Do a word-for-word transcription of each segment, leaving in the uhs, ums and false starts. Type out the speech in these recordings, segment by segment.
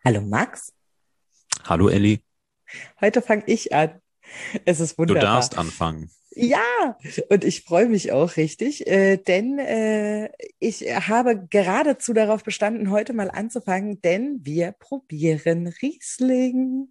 Hallo Max, Hallo Elli, heute fange ich an. Es ist du wunderbar. darfst anfangen. Ja, und ich freue mich auch richtig, äh, denn äh, ich habe geradezu darauf bestanden, heute mal anzufangen, denn wir probieren Riesling.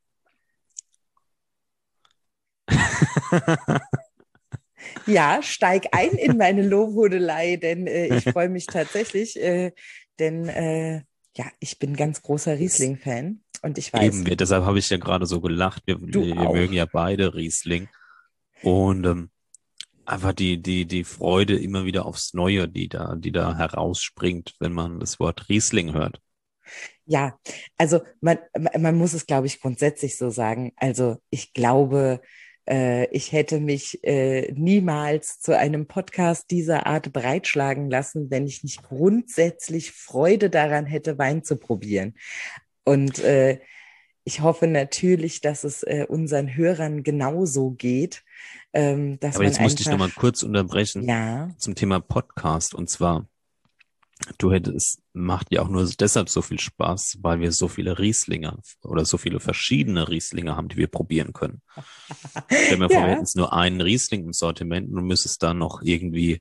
Ja, steig ein in meine Lobhudelei, denn äh, ich freue mich tatsächlich, äh, denn äh, ja, ich bin ganz großer Das Riesling-Fan und ich weiß, eben wir, deshalb habe ich ja gerade so gelacht. Wir, du wir mögen auch. ja beide Riesling und ähm, einfach die die die Freude immer wieder aufs Neue, die da die da herausspringt, wenn man das Wort Riesling hört. Ja, also man, man muss es, glaube ich, grundsätzlich so sagen. Also ich glaube, äh, ich hätte mich äh, niemals zu einem Podcast dieser Art breitschlagen lassen, wenn ich nicht grundsätzlich Freude daran hätte, Wein zu probieren. Und äh, ich hoffe natürlich, dass es äh, unseren Hörern genauso geht, ähm, dass Aber man jetzt musste ich noch einfach, mal kurz unterbrechen ja, zum Thema Podcast, und zwar du hättest, macht ja auch nur deshalb so viel Spaß, weil wir so viele Rieslinge oder so viele verschiedene Rieslinge haben, die wir probieren können. Stell mir vor, wir hätten ja, jetzt nur einen Riesling im Sortiment und du müsstest dann noch irgendwie,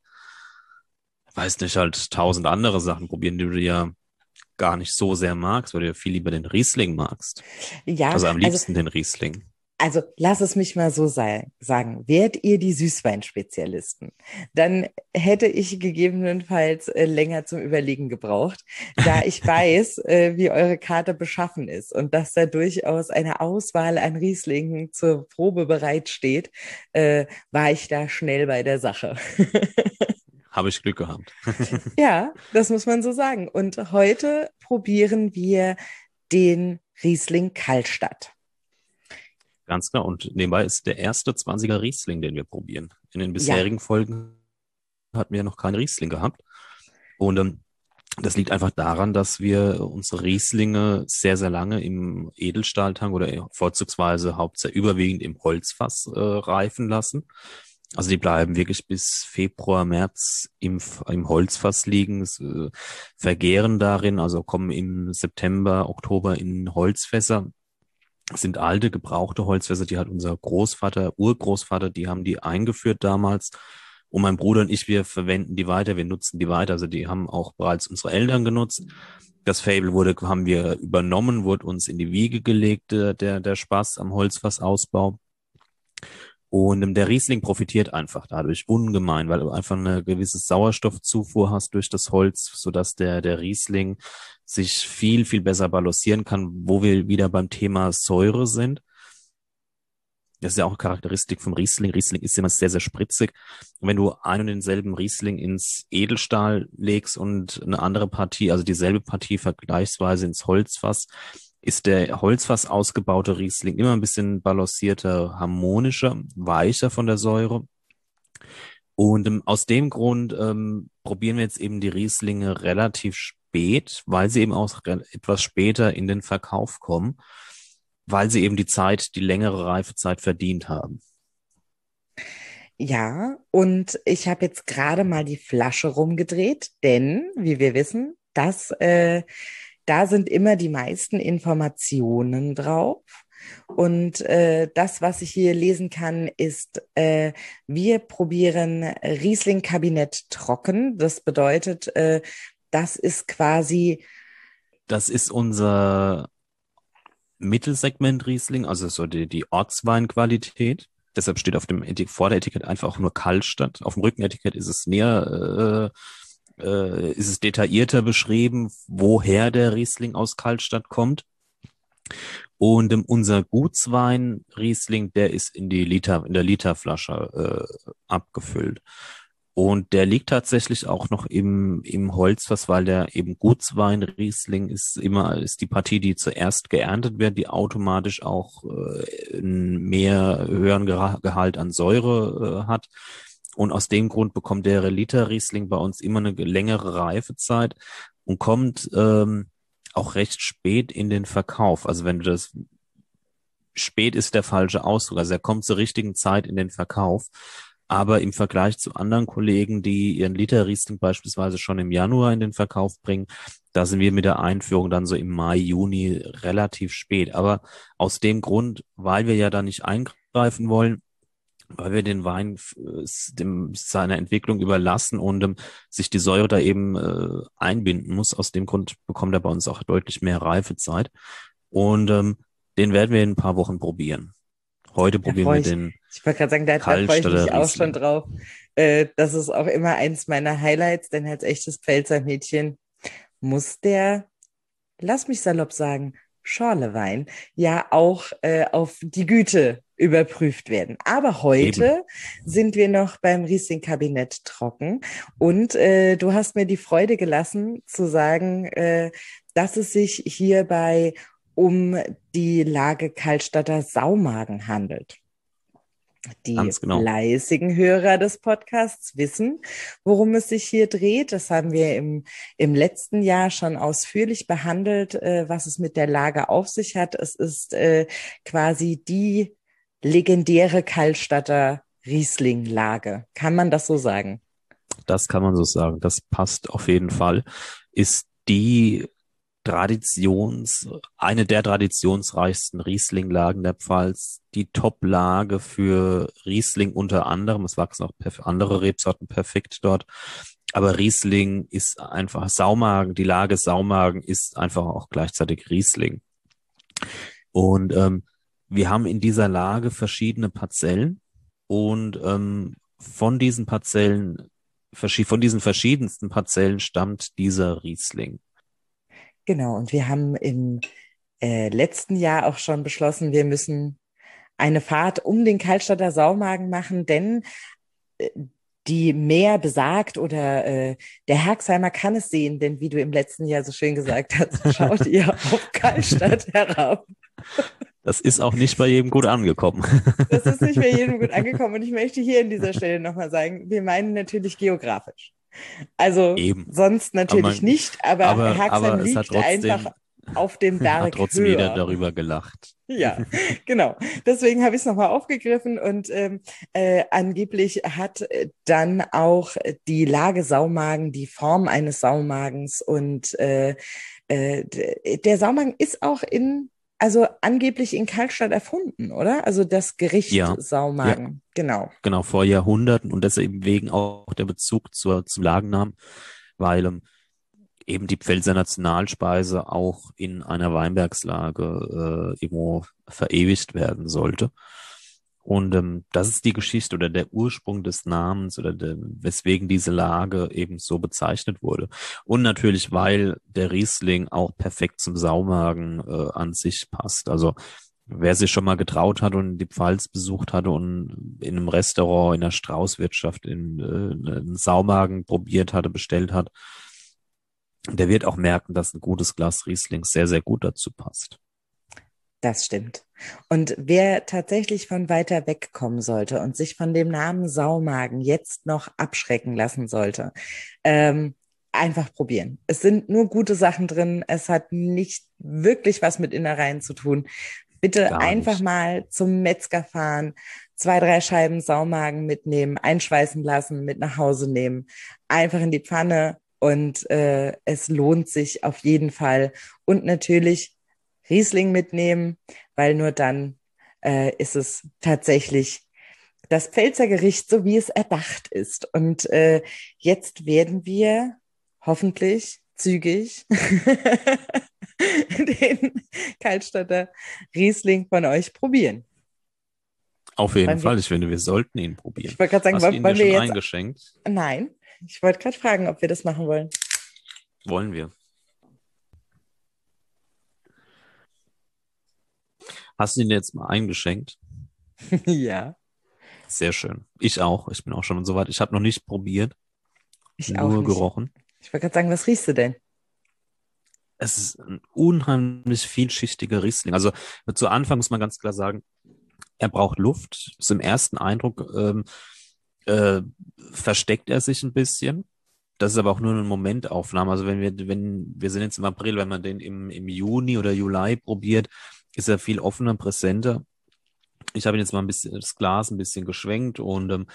weiß nicht, halt tausend andere Sachen probieren, die du ja gar nicht so sehr magst, weil du ja viel lieber den Riesling magst. ja, Also am also liebsten den Riesling. Also lass es mich mal so sei, sagen. Wärt ihr die Süßweinspezialisten, dann hätte ich gegebenenfalls äh, länger zum Überlegen gebraucht, da ich weiß, äh, wie eure Karte beschaffen ist und dass da durchaus eine Auswahl an Rieslingen zur Probe bereitsteht, äh, war ich da schnell bei der Sache. Habe ich Glück gehabt. Ja, das muss man so sagen. Und heute probieren wir den Riesling Kaltstadt. Ganz klar. Und nebenbei ist der erste zwanziger Riesling, den wir probieren. In den Ja, bisherigen Folgen hatten wir noch keinen Riesling gehabt. Und ähm, das liegt einfach daran, dass wir unsere Rieslinge sehr, sehr lange im Edelstahltank oder vorzugsweise hauptsächlich überwiegend im Holzfass äh, reifen lassen. Also die bleiben wirklich bis Februar, März im, im Holzfass liegen, es, äh, vergären darin, also kommen im September, Oktober in Holzfässer. Das sind alte, gebrauchte Holzfässer, die hat unser Großvater, Urgroßvater, die haben die eingeführt damals. Und mein Bruder und ich, wir verwenden die weiter, wir nutzen die weiter. Also die haben auch bereits unsere Eltern genutzt. Das Faible wurde, haben wir übernommen, wurde uns in die Wiege gelegt, der, der der Spaß am Holzfassausbau. Und ähm, der Riesling profitiert einfach dadurch ungemein, weil du einfach eine gewisse Sauerstoffzufuhr hast durch das Holz, sodass der, der Riesling sich viel, viel besser balancieren kann, wo wir wieder beim Thema Säure sind. Das ist ja auch Charakteristik vom Riesling. Riesling ist immer sehr, sehr spritzig. Und wenn du einen und denselben Riesling ins Edelstahl legst und eine andere Partie, also dieselbe Partie vergleichsweise ins Holzfass, ist der Holzfass ausgebaute Riesling immer ein bisschen balancierter, harmonischer, weicher von der Säure. Und ähm, aus dem Grund ähm, probieren wir jetzt eben die Rieslinge relativ spät, weil sie eben auch re- etwas später in den Verkauf kommen, weil sie eben die Zeit, die längere Reifezeit verdient haben. ja, und ich habe jetzt gerade mal die Flasche rumgedreht, denn, wie wir wissen, das, äh, da sind immer die meisten Informationen drauf. Und äh, das, was ich hier lesen kann, ist, äh, wir probieren Riesling-Kabinett trocken. Das bedeutet, äh, das ist quasi, Das ist unser Mittelsegment Riesling, also so die, die Ortsweinqualität. Deshalb steht auf dem Etik vor der Etikett einfach auch nur Kaltstadt. Auf dem Rückenetikett ist es näher, äh, äh, ist es detaillierter beschrieben, woher der Riesling aus Kaltstadt kommt. Und ähm, unser Gutswein Riesling, der ist in die Liter, in der Literflasche äh, abgefüllt. Und der liegt tatsächlich auch noch im, im Holzfass, weil der eben Gutswein Riesling ist immer, ist die Partie, die zuerst geerntet wird, die automatisch auch äh, einen mehr höheren Geha- Gehalt an Säure äh, hat. Und aus dem Grund bekommt der Liter Riesling bei uns immer eine längere Reifezeit und kommt ähm, auch recht spät in den Verkauf. Also wenn du das, spät ist der falsche Ausdruck, also er kommt zur richtigen Zeit in den Verkauf. Aber im Vergleich zu anderen Kollegen, die ihren Liter Riesling beispielsweise schon im Januar in den Verkauf bringen, da sind wir mit der Einführung dann so im Mai, Juni relativ spät. Aber aus dem Grund, weil wir ja da nicht eingreifen wollen, weil wir den Wein äh, dem, seiner Entwicklung überlassen und ähm, sich die Säure da eben äh, einbinden muss. Aus dem Grund bekommt er bei uns auch deutlich mehr Reifezeit. Und ähm, den werden wir in ein paar Wochen probieren. Heute Da probieren freue wir ich, den ich wollte gerade sagen, da, da freue ich mich Kaltstadter auch schon Riesling. drauf. Äh, das ist auch immer eins meiner Highlights, denn als echtes Pfälzer Mädchen muss der, lass mich salopp sagen, Schorlewein ja auch äh, auf die Güte überprüft werden. Aber Eben. heute sind wir noch beim Riesling-Kabinett trocken und äh, du hast mir die Freude gelassen zu sagen, äh, dass es sich hierbei um die Lage Kaltstadter Saumagen handelt. Die Ganz genau. fleißigen Hörer des Podcasts wissen, worum es sich hier dreht. Das haben wir im, im letzten Jahr schon ausführlich behandelt, äh, was es mit der Lage auf sich hat. Es ist äh, quasi die legendäre Kallstatter Riesling-Lage. Kann man das so sagen? Das kann man so sagen. Das passt auf jeden Fall. Ist die Traditions, eine der traditionsreichsten Riesling-Lagen der Pfalz, die Top-Lage für Riesling unter anderem. Es wachsen auch andere Rebsorten perfekt dort. Aber Riesling ist einfach Saumagen, die Lage Saumagen ist einfach auch gleichzeitig Riesling. Und ähm, wir haben in dieser Lage verschiedene Parzellen und ähm, von diesen Parzellen, von diesen verschiedensten Parzellen stammt dieser Riesling. Genau, und wir haben im äh, letzten Jahr auch schon beschlossen, wir müssen eine Fahrt um den Kaltstadter Saumagen machen, denn äh, die mehr besagt oder äh, der Herxheimer kann es sehen, denn wie du im letzten Jahr so schön gesagt hast, schaut ihr auf Kaltstadt herab. Das ist auch nicht bei jedem gut angekommen. Das ist nicht bei jedem gut angekommen und ich möchte hier an dieser Stelle nochmal sagen, wir meinen natürlich geografisch. Also Eben. sonst Aber, natürlich man, nicht, aber aber, Herxheim aber es hat liegt einfach trotzdem, auf dem hat Berg trotzdem jeder höher. darüber gelacht. Ja, genau. Deswegen habe ich es nochmal aufgegriffen und ähm, äh, angeblich hat äh, dann auch die Lage Saumagen die Form eines Saumagens und äh, äh, der Saumagen ist auch in, also angeblich in Kaltstadt erfunden, oder? Also das Gericht Ja, ja, Saumagen, genau. genau, vor Jahrhunderten und deswegen wegen auch der Bezug zur, zum Lagennamen, weil ähm, eben die Pfälzer Nationalspeise auch in einer Weinbergslage äh, irgendwo verewigt werden sollte. Und ähm, das ist die Geschichte oder der Ursprung des Namens oder der, weswegen diese Lage eben so bezeichnet wurde. Und natürlich, weil der Riesling auch perfekt zum Saumagen äh, an sich passt. Also wer sich schon mal getraut hat und die Pfalz besucht hatte und in einem Restaurant, in der Straußwirtschaft, in äh, einen Saumagen probiert hatte, bestellt hat, der wird auch merken, dass ein gutes Glas Riesling sehr, sehr gut dazu passt. Das stimmt. Und wer tatsächlich von weiter weg kommen sollte und sich von dem Namen Saumagen jetzt noch abschrecken lassen sollte, ähm, einfach probieren. Es sind nur gute Sachen drin. Es hat nicht wirklich was mit Innereien zu tun. Bitte Gar einfach nicht. mal zum Metzger fahren, zwei, drei Scheiben Saumagen mitnehmen, einschweißen lassen, mit nach Hause nehmen, einfach in die Pfanne und äh, es lohnt sich auf jeden Fall. Und natürlich Riesling mitnehmen, weil nur dann äh, ist es tatsächlich das Pfälzer Gericht, so wie es erdacht ist. Und äh, jetzt werden wir hoffentlich zügig den Kaltstadter Riesling von euch probieren. Auf jeden Wollen wir, Fall. Ich finde, wir sollten ihn ich probieren. wollte gerade sagen, Hast du wollen, ihn dir wollen wir schon jetzt, eingeschenkt? nein, ich wollte gerade fragen, ob wir das machen wollen. Wollen wir. Hast du ihn dir jetzt mal eingeschenkt? Ja, Sehr schön. Ich auch. Ich bin auch schon so weit. Ich habe noch nicht probiert, ich auch nur nicht. gerochen. Ich wollte gerade sagen, was riechst du denn? Es ist ein unheimlich vielschichtiger Riesling. Also zu Anfang muss man ganz klar sagen, er braucht Luft. So im ersten Eindruck ähm, äh, versteckt er sich ein bisschen. Das ist aber auch nur eine Momentaufnahme. Also wenn wir, wenn, wir sind jetzt im April, wenn man den im, im Juni oder Juli probiert, ist er viel offener, präsenter. Ich habe ihn jetzt mal ein bisschen, das Glas ein bisschen geschwenkt und ähm,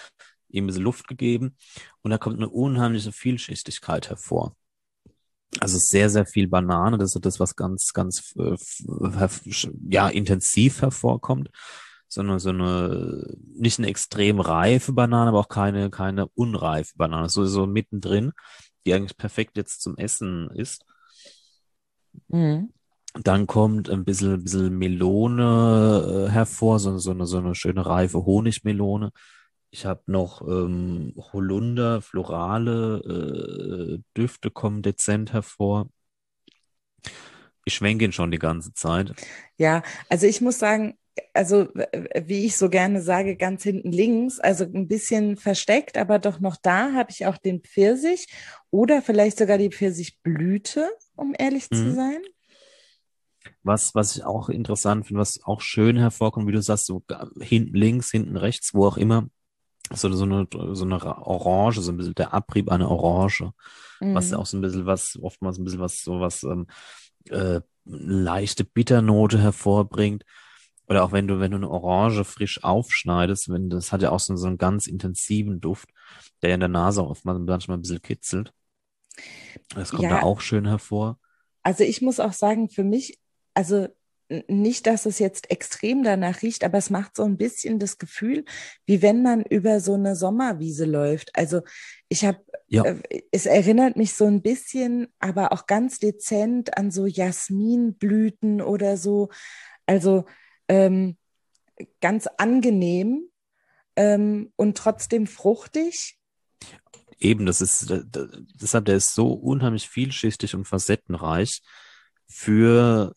ihm ein bisschen Luft gegeben und da kommt eine unheimliche Vielschichtigkeit hervor. Also sehr, sehr viel Banane, das ist das, was ganz, ganz äh, ja, intensiv hervorkommt. So eine, so eine, nicht eine extrem reife Banane, aber auch keine, keine unreife Banane. So, so mittendrin, die eigentlich perfekt jetzt zum Essen ist. Mhm. Dann kommt ein bisschen, bisschen Melone äh, hervor, so, so eine, so eine schöne reife Honigmelone. Ich habe noch ähm, Holunder, florale äh, Düfte kommen dezent hervor. Ich schwenke ihn schon die ganze Zeit. Ja, also ich muss sagen, also w- wie ich so gerne sage, ganz hinten links, also ein bisschen versteckt, aber doch noch da habe ich auch den Pfirsich oder vielleicht sogar die Pfirsichblüte, um ehrlich zu Mhm. sein. Was, was ich auch interessant finde, was auch schön hervorkommt, wie du sagst, so ga- hinten links, hinten rechts, wo auch immer, so, so eine, so eine Orange, so ein bisschen der Abrieb einer Orange, was ja Mhm. auch so ein bisschen was, oftmals ein bisschen was, so was, ähm, äh, leichte Bitternote hervorbringt. Oder auch wenn du, wenn du eine Orange frisch aufschneidest, wenn, das hat ja auch so, so einen ganz intensiven Duft, der ja in der Nase auch oftmals manchmal ein bisschen kitzelt. Das kommt da Ja, auch schön hervor. also ich muss auch sagen, für mich, also n- nicht, dass es jetzt extrem danach riecht, aber es macht so ein bisschen das Gefühl, wie wenn man über so eine Sommerwiese läuft. Also ich habe, Ja, äh, es erinnert mich so ein bisschen, aber auch ganz dezent an so Jasminblüten oder so. Also ähm, ganz angenehm ähm, und trotzdem fruchtig. eben, das ist, äh, d- deshalb, der ist so unheimlich vielschichtig und facettenreich für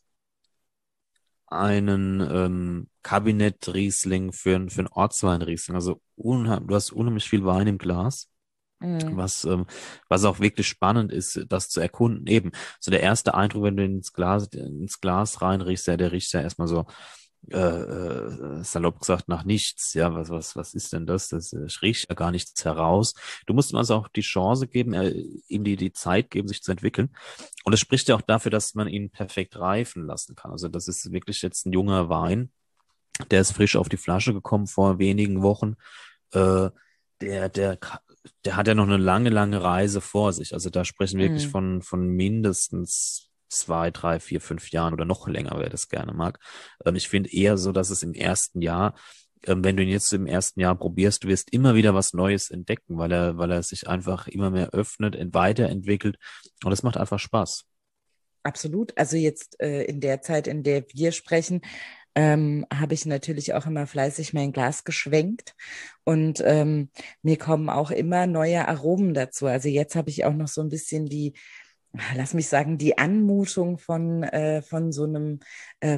einen ähm, Kabinett-Riesling, für, ein- für einen Ortswein-Riesling. Also unheim, du hast unheimlich viel Wein im Glas. Mm, Was, ähm, was auch wirklich spannend ist, das zu erkunden. Eben, so der erste Eindruck, wenn du ins Glas, ins Glas reinriechst, ja, der riecht ja erstmal so, äh, äh, salopp gesagt, nach nichts. Ja, was, was, was ist denn das? Das äh, riecht ja gar nichts heraus. Du musst ihm also auch die Chance geben, äh, ihm die, die Zeit geben, sich zu entwickeln. Und das spricht ja auch dafür, dass man ihn perfekt reifen lassen kann. Also das ist wirklich jetzt ein junger Wein, der ist frisch auf die Flasche gekommen vor wenigen Wochen. Äh, der, der, der hat ja noch eine lange, lange Reise vor sich. Also da sprechen wir wirklich mm. von, von mindestens zwei, drei, vier, fünf Jahren oder noch länger, wer das gerne mag. Ähm, ich finde eher so, dass es im ersten Jahr, ähm, wenn du ihn jetzt im ersten Jahr probierst, du wirst immer wieder was Neues entdecken, weil er, weil er sich einfach immer mehr öffnet, ent- weiterentwickelt. Und das macht einfach Spaß. Absolut. Also jetzt äh, in der Zeit, in der wir sprechen, ähm, habe ich natürlich auch immer fleißig mein Glas geschwenkt und ähm, mir kommen auch immer neue Aromen dazu. Also jetzt habe ich auch noch so ein bisschen die, lass mich sagen, die Anmutung von, äh, von so einem äh,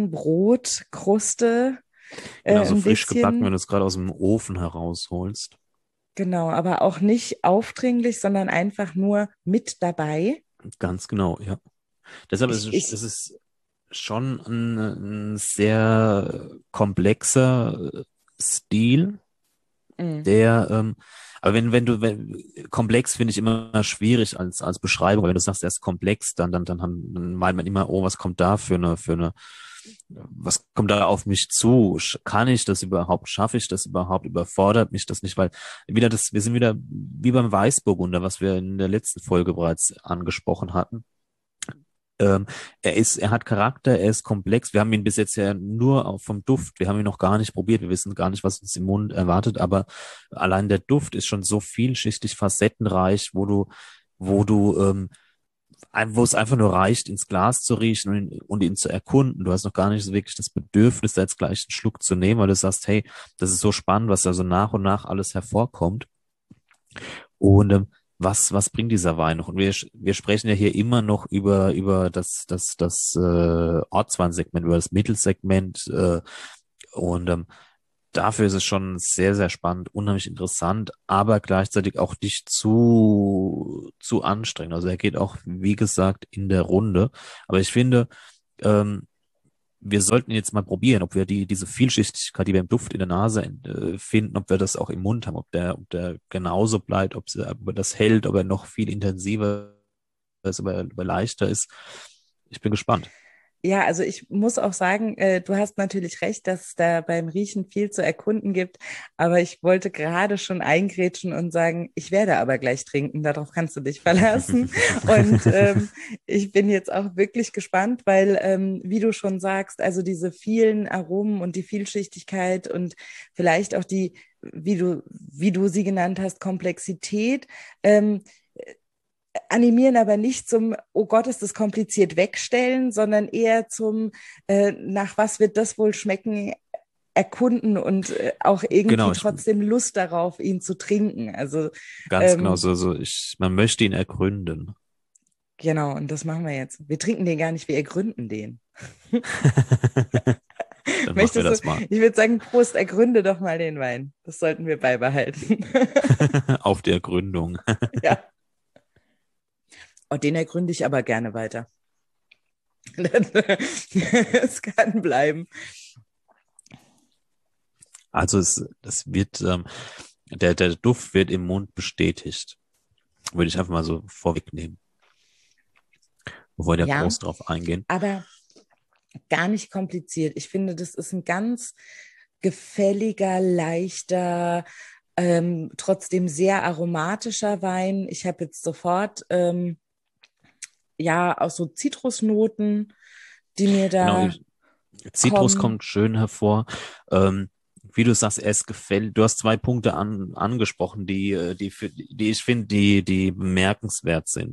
Bauernbrotkruste äh, Genau, so ein frisch gebacken, wenn bisschen. du es gerade aus dem Ofen herausholst. Genau, aber auch nicht aufdringlich, sondern einfach nur mit dabei. Ganz genau, ja. Deshalb ist Ich, es, es ich, ist schon ein, ein sehr komplexer äh, Stil, mm, der, ähm, aber wenn, wenn du, wenn, komplex finde ich immer schwierig als, als Beschreibung. Wenn du sagst, er ist komplex, dann, dann, dann, haben, dann meint man immer, oh, was kommt da für eine, für eine, was kommt da auf mich zu? Sch- Kann ich das überhaupt? Schaffe ich das überhaupt? Überfordert mich das nicht? Weil wieder das, wir sind wieder wie beim Weißburgunder, was wir in der letzten Folge bereits angesprochen hatten. Ähm, er ist, er hat Charakter, er ist komplex. Wir haben ihn bis jetzt ja nur auf vom Duft. Wir haben ihn noch gar nicht probiert. Wir wissen gar nicht, was uns im Mund erwartet. Aber allein der Duft ist schon so vielschichtig, facettenreich, wo du, wo du, ähm, ein- wo es einfach nur reicht, ins Glas zu riechen und ihn, und ihn zu erkunden. Du hast noch gar nicht so wirklich das Bedürfnis, da jetzt gleich einen Schluck zu nehmen, weil du sagst, hey, das ist so spannend, was da so nach und nach alles hervorkommt. Und ähm, was, was bringt dieser Wein noch? Und wir, wir sprechen ja hier immer noch über, über das, das, das äh, Ortsweinsegment, über das Mittelsegment. Äh, und ähm, dafür ist es schon sehr, sehr spannend, unheimlich interessant, aber gleichzeitig auch nicht zu, zu anstrengend. Also er geht auch, wie gesagt, in der Runde. Aber ich finde, ähm, wir sollten jetzt mal probieren, ob wir die, diese Vielschichtigkeit, die wir im Duft in der Nase äh, finden, ob wir das auch im Mund haben, ob der, ob der genauso bleibt, ob, sie, ob er das hält, ob er noch viel intensiver ist, ob er, ob er leichter ist. Ich bin gespannt. Ja, also ich muss auch sagen, äh, du hast natürlich recht, dass es da beim Riechen viel zu erkunden gibt. Aber ich wollte gerade schon eingrätschen und sagen, ich werde aber gleich trinken. Darauf kannst du dich verlassen. Und ähm, ich bin jetzt auch wirklich gespannt, weil, ähm, wie du schon sagst, also diese vielen Aromen und die Vielschichtigkeit und vielleicht auch die, wie du, wie du sie genannt hast, Komplexität. Ähm, animieren aber nicht zum, oh Gott, ist das kompliziert wegstellen, sondern eher zum, äh, nach was wird das wohl schmecken, erkunden und äh, auch irgendwie Genau, ich, trotzdem Lust darauf, ihn zu trinken. Also ganz genau ähm, so, so ich, man möchte ihn ergründen. genau, und das machen wir jetzt. Wir trinken den gar nicht, wir ergründen den. Dann machen wir Möchtest du, das mal. ich würde sagen, Prost, ergründe doch mal den Wein. Das sollten wir beibehalten. Auf der Gründung. Ja. Und den ergründe ich aber gerne weiter. Es kann bleiben. Also es, es wird, ähm, der, der Duft wird im Mund bestätigt. Würde ich einfach mal so vorwegnehmen, bevor wir da Ja, groß drauf eingehen. aber gar nicht kompliziert. Ich finde, das ist ein ganz gefälliger, leichter, ähm, trotzdem sehr aromatischer Wein. Ich habe jetzt sofort ähm, ja auch so Zitrusnoten, die mir Genau, da ich, Zitrus kommen. kommt schön hervor. Ähm, wie du sagst, er ist gefällt. Du hast zwei Punkte an, angesprochen, die, äh, die, für, die ich finde, die, die bemerkenswert sind,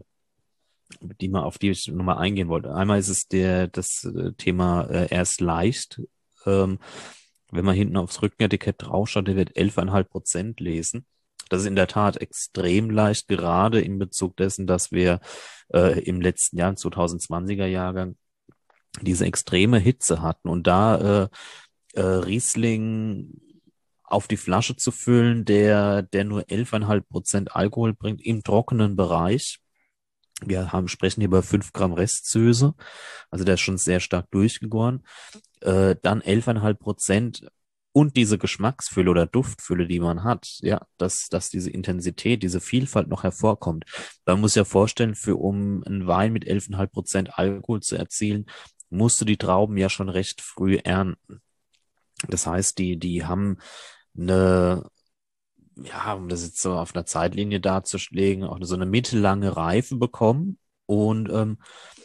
die mal, auf die ich nochmal eingehen wollte. Einmal ist es der, das äh, Thema, äh, er ist leicht. Ähm, wenn man hinten aufs Rückenetikett draufschaut, der wird elf Komma fünf Prozent lesen. Das ist in der Tat extrem leicht, gerade in Bezug dessen, dass wir äh, im letzten Jahr, im zwanzig zwanziger Jahrgang, diese extreme Hitze hatten und da äh, äh, Riesling auf die Flasche zu füllen, der, der nur elf Komma fünf Prozent Alkohol bringt im trockenen Bereich. Wir haben, sprechen hier über fünf Gramm Restsüße, also der ist schon sehr stark durchgegoren. Äh, dann elf Komma fünf Prozent und diese Geschmacksfülle oder Duftfülle, die man hat, ja, dass, dass diese Intensität, diese Vielfalt noch hervorkommt. Man muss ja vorstellen, für um einen Wein mit elf Komma fünf Prozent Alkohol zu erzielen, musst du die Trauben ja schon recht früh ernten. Das heißt, die, die haben eine, ja, um das jetzt so auf einer Zeitlinie darzulegen, auch so eine mittellange Reife bekommen. Und ähm,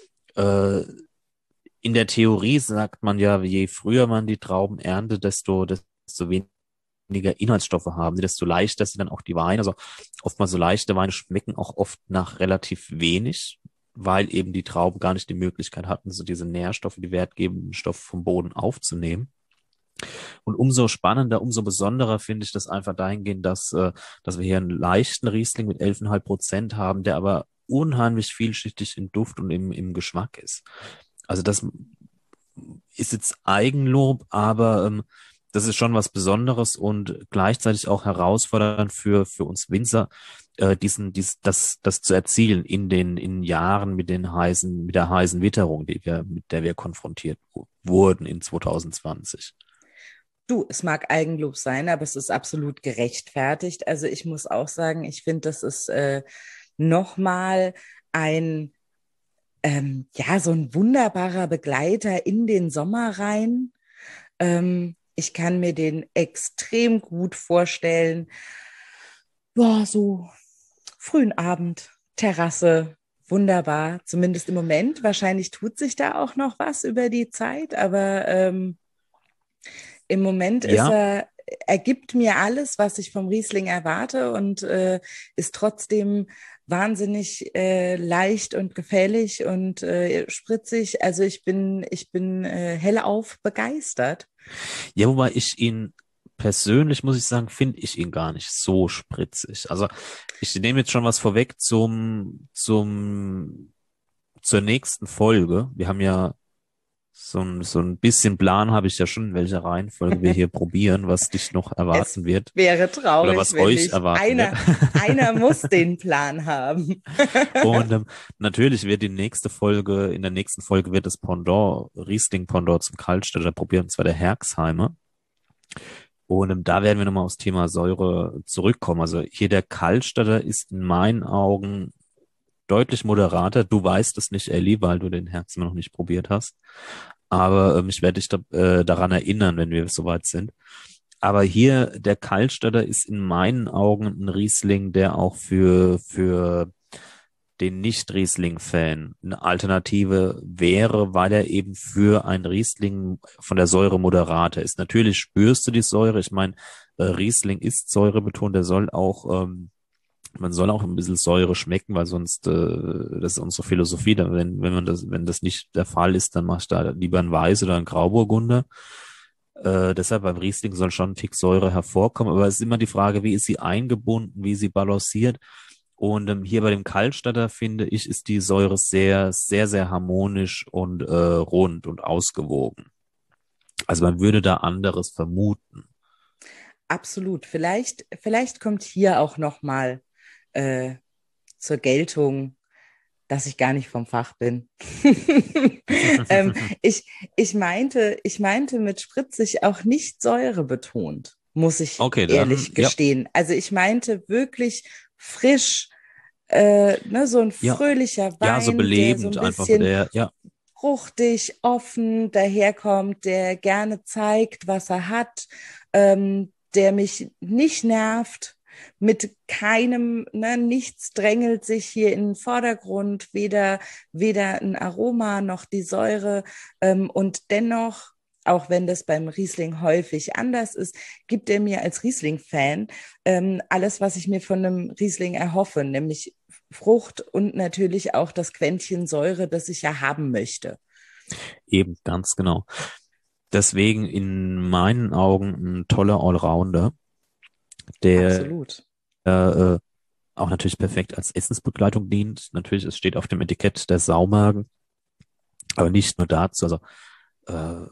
äh, in der Theorie sagt man ja, je früher man die Trauben erntet, desto, desto weniger Inhaltsstoffe haben sie, desto leichter sind dann auch die Weine. Also oftmals so leichte Weine schmecken auch oft nach relativ wenig, weil eben die Trauben gar nicht die Möglichkeit hatten, so diese Nährstoffe, die wertgebenden Stoffe vom Boden aufzunehmen. Und umso spannender, umso besonderer finde ich das einfach dahingehend, dass, äh, dass wir hier einen leichten Riesling mit elf Komma fünf Prozent haben, der aber unheimlich vielschichtig im Duft und im, im Geschmack ist. Also das ist jetzt Eigenlob, aber ähm, das ist schon was Besonderes und gleichzeitig auch herausfordernd für, für uns Winzer, äh, diesen, dies, das, das zu erzielen in den, in Jahren mit den heißen, mit der heißen Witterung, die wir, mit der wir konfrontiert wurden in zwanzig zwanzig. Du, es mag Eigenlob sein, aber es ist absolut gerechtfertigt. Also ich muss auch sagen, ich finde, das ist äh, nochmal ein, ähm, ja, so ein wunderbarer Begleiter in den Sommer rein. Ähm, ich kann mir den extrem gut vorstellen. Ja, so frühen Abend, Terrasse, wunderbar. Zumindest im Moment. Wahrscheinlich tut sich da auch noch was über die Zeit, aber ähm, im Moment ist Ja, er, er gibt mir alles, was ich vom Riesling erwarte und äh, ist trotzdem wahnsinnig äh, leicht und gefällig und äh, spritzig. Also ich bin, ich bin äh, hellauf begeistert. ja, wobei ich ihn persönlich, muss ich sagen, finde ich ihn gar nicht so spritzig. Also ich nehme jetzt schon was vorweg zum, zum, zur nächsten Folge. Wir haben ja so ein, so ein bisschen Plan habe ich ja schon, in welcher Reihenfolge wir hier probieren, was dich noch Es erwarten wird wäre oder traurig, was wenn euch nicht. erwarten wird. Einer, einer muss den Plan haben. Und ähm, natürlich wird die nächste Folge, in der nächsten Folge wird das Pendant, Riesling-Pendant zum Kaltstadter probieren, und zwar der Herxheimer. Und ähm, da werden wir nochmal aufs Thema Säure zurückkommen. Also hier der Kaltstadter ist in meinen Augen deutlich moderater. Du weißt es nicht, Elli, weil du den Herzen noch nicht probiert hast. Aber ähm, ich werde dich da, äh, daran erinnern, wenn wir soweit sind. Aber hier, der Kaltstadter ist in meinen Augen ein Riesling, der auch für, für den Nicht-Riesling-Fan eine Alternative wäre, weil er eben für ein Riesling von der Säure moderater ist. Natürlich spürst du die Säure. Ich meine, äh, Riesling ist säurebetont, der soll auch, ähm, man soll auch ein bisschen Säure schmecken, weil sonst, äh, das ist unsere Philosophie, dann, wenn, wenn man das, wenn das nicht der Fall ist, dann mach ich da lieber ein Weiß oder ein Grauburgunder. Äh, deshalb beim Riesling soll schon ein Tick Säure hervorkommen, aber es ist immer die Frage, wie ist sie eingebunden, wie ist sie balanciert. Und ähm, hier bei dem Kaltstadter, finde ich, ist die Säure sehr, sehr, sehr harmonisch und äh, rund und ausgewogen. Also man würde da anderes vermuten. Absolut. Vielleicht, vielleicht kommt hier auch nochmal äh, zur Geltung, dass ich gar nicht vom Fach bin. ähm, ich, ich meinte, ich meinte mit spritzig auch nicht säurebetont, muss ich Okay, dann, ehrlich ja, gestehen. Also ich meinte wirklich frisch, äh, ne, so ein ja, fröhlicher ja, so Wein, der so belebend ein einfach, bisschen der, ja, fruchtig, offen daherkommt, der gerne zeigt, was er hat, ähm, der mich nicht nervt, mit keinem, ne, nichts drängelt sich hier in den Vordergrund, weder, weder ein Aroma noch die Säure. Ähm, und dennoch, auch wenn das beim Riesling häufig anders ist, gibt er mir als Riesling-Fan ähm, alles, was ich mir von einem Riesling erhoffe, nämlich Frucht und natürlich auch das Quäntchen Säure, das ich ja haben möchte. eben, ganz genau. Deswegen in meinen Augen ein toller Allrounder, der Absolut. äh, auch natürlich perfekt als Essensbegleitung dient. Natürlich, es steht auf dem Etikett der Saumagen, aber nicht nur dazu. Also äh,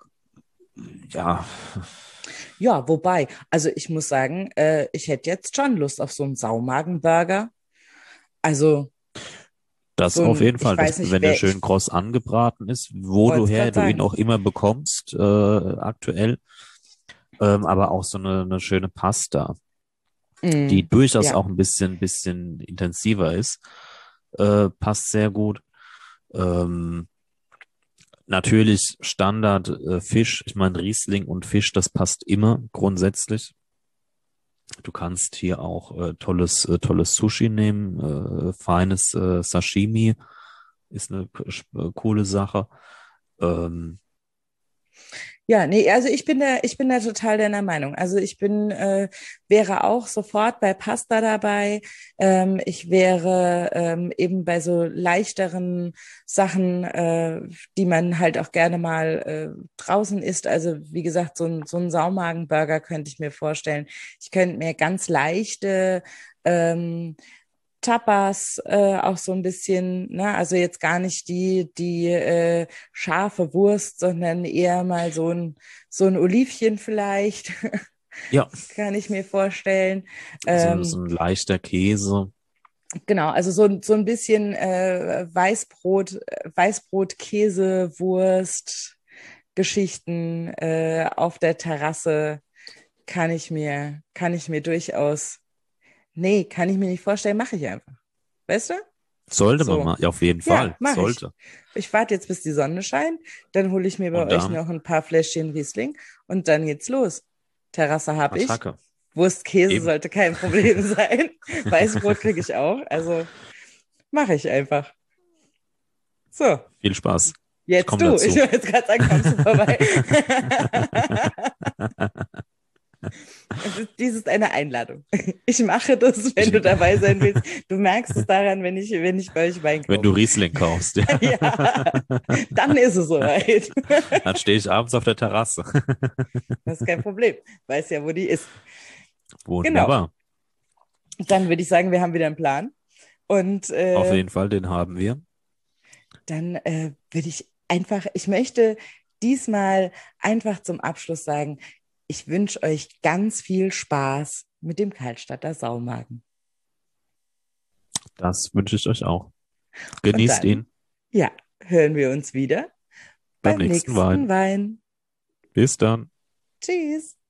ja, Ja, wobei, also ich muss sagen, äh, ich hätte jetzt schon Lust auf so einen Saumagenburger. Also das so auf ein, jeden ich Fall, das, weiß nicht, wenn der wer, schön ich kross angebraten ist, wo wollte du es her gerade du ihn sagen. auch immer bekommst, äh, aktuell, ähm, aber auch so eine, eine schöne Pasta, die Mm, durchaus ja, auch ein bisschen, bisschen intensiver ist, äh, passt sehr gut. Ähm, Natürlich Standard äh, Fisch, ich meine Riesling und Fisch, das passt immer grundsätzlich. Du kannst hier auch äh, tolles, äh, tolles Sushi nehmen, äh, feines äh, Sashimi ist eine k- sch- äh, coole Sache. Ähm, ja, nee, also ich bin da, ich bin da total deiner Meinung. Also ich bin, äh, wäre auch sofort bei Pasta dabei. Ähm, ich wäre ähm, eben bei so leichteren Sachen, äh, die man halt auch gerne mal äh, draußen isst. Also wie gesagt, so ein, so ein Saumagenburger könnte ich mir vorstellen. Ich könnte mir ganz leichte ähm, Tapas äh, auch so ein bisschen, ne, also jetzt gar nicht die, die äh, scharfe Wurst, sondern eher mal so ein, so ein Olivchen vielleicht, ja, kann ich mir vorstellen. so ein, so Ähm, ein leichter Käse. genau, also so, ein- so ein bisschen äh, Weißbrot, äh, Weißbrot, Käse, Wurst, Geschichten äh, auf der Terrasse kann ich mir, kann ich mir durchaus, nee, kann ich mir nicht vorstellen, mache ich einfach. Weißt du? Sollte man So. mal, ja, auf jeden Ja, Fall, mache ich. sollte. Ich warte jetzt, bis die Sonne scheint, dann hole ich mir bei Und euch dann noch ein paar Fläschchen Riesling und dann geht's los. Terrasse habe ich. Attacke. Wurst, Käse Eben. sollte kein Problem sein. Weißbrot kriege ich auch. Also mache ich einfach. So, Viel Spaß. Ich jetzt komme du. Ich dazu. wollte jetzt gerade sagen, kommst du vorbei. Es ist, dies ist eine Einladung. Ich mache das, wenn Ich, du dabei sein willst. Du merkst es daran, wenn ich, wenn ich bei euch Wein wenn du kaufe. Riesling kaufst, ja. Ja, dann ist es soweit. Dann stehe ich abends auf der Terrasse. Das ist kein Problem. Weiß ja, wo die ist. Genau. Wunderbar. Dann würde ich sagen, wir haben wieder einen Plan. Und Auf äh, jeden Fall, den haben wir. dann äh, würde ich einfach, ich möchte diesmal einfach zum Abschluss sagen, ich wünsche euch ganz viel Spaß mit dem Kaltstadter Saumagen. Das wünsche ich euch auch. Und Genießt dann, ihn ja, hören wir uns wieder beim beim nächsten nächsten Wein. Wein. Bis dann. Tschüss.